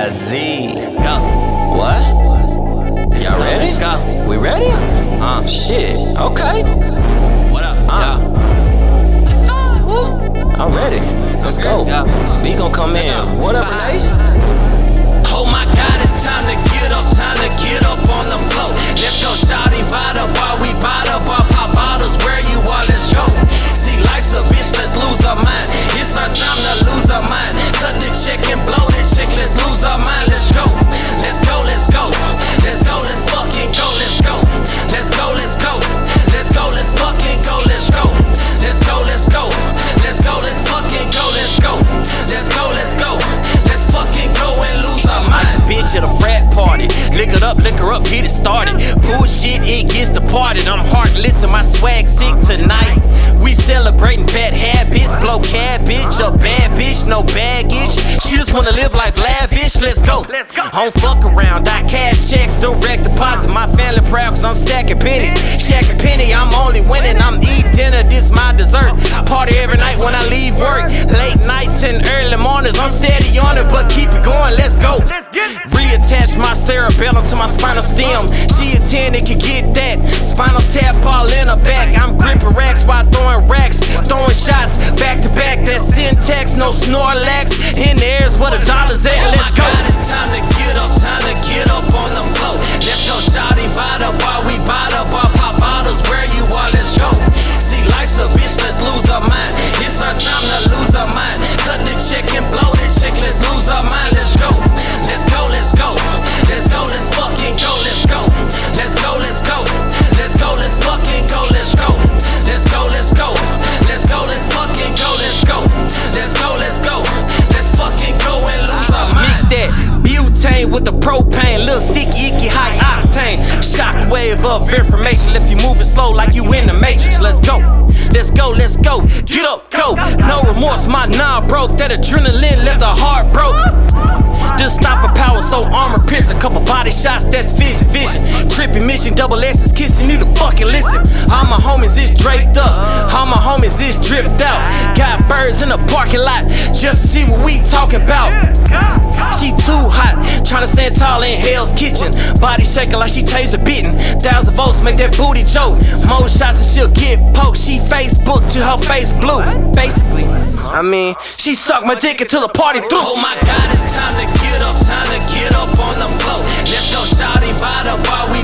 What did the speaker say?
Z. Let's go. What? Y'all ready? Let's go. We ready? Shit. Okay. What up? I'm ready. Let's go. B gon' come in. What up, Renee? Oh my God, it's time to get up on the floor. Let's go, shawty, bada while we bada, pop bottles where you are. Let's go. See, life's a bitch, let's lose our mind. It's our time to lose our mind. Cut the check and blow the check. Let's lose our mind. Let's go. Let's go. Let's go. Let's go. Let's fucking go. Let's go. Let's go. Let's go. Let's go. Let's fucking go. Let's go. Let's go. Let's go. Let's go. Let's fucking go. Let's go. Let's go. Let's go. Let's fucking go and lose our mind. Bitch at a frat party, liquor up, get it started. Bullshit, it gets departed. I'm heartless and my swag sick tonight. We celebrating bad habits, blow cabbage, a bad bitch, no baggage. She just wanna live life lavish. Let's go. I don't fuck around, I cash checks, direct deposit. My family proud cause I'm stacking pennies. Shacking penny, I'm only winning. I'm eating dinner, this my dessert. Party every night when I leave work. Late nights and early mornings, I'm steady on it, but keep it going. Let's go. Reattach my cerebellum to my spinal stem. She a 10, it can get that. Spinal tap all in her back. I'm gripping racks while throwing racks. Throwing shots back to back. That syntax, no Snorlax. In the air's where the dollars at. Let's go. Oh my God, it's time to get up on the floor. Let's go, shawty, bada while we bada, pop bottles where you are. Let's go. See, life's a bitch, let's lose our mind. It's our time to lose our mind. Cut the check and blow the check. Let's lose our mind. Let's go. Let's go. Let's go. Let's go. Let's fucking go. Let's go. Let's go. Let's go. Let's go. Let's fucking go. Let's go. Let's go. Let's go. Let's go. Let's fucking go. Let's go. Let's go. Let's go. Let's fucking go and lose our mind. Mix that butane with the propane. Little sticky, icky, high octane. Shockwave of information. Left you moving slow like you in the Matrix. Let's go. Let's go, let's go. Get up, go. No remorse, my knob broke. That adrenaline left the heart broke. Just stop a power, so armor pierce. A couple body shots, that's vision. Tripping mission, double S's kissing you to fucking listen. All my homies is draped up. All my homies is dripped out. Got birds in the parking lot just to see what we talking about. She too hot, tryna stand tall in Hell's Kitchen. Body shaking like she taser bitten. 1,000 volts make that booty choke. More shots and she'll get poked. She Facebook to her face blue. Basically, I mean, she sucked my dick until the party through. Oh my God, it's time to get up on the floor. Let's go, shawty, bada while we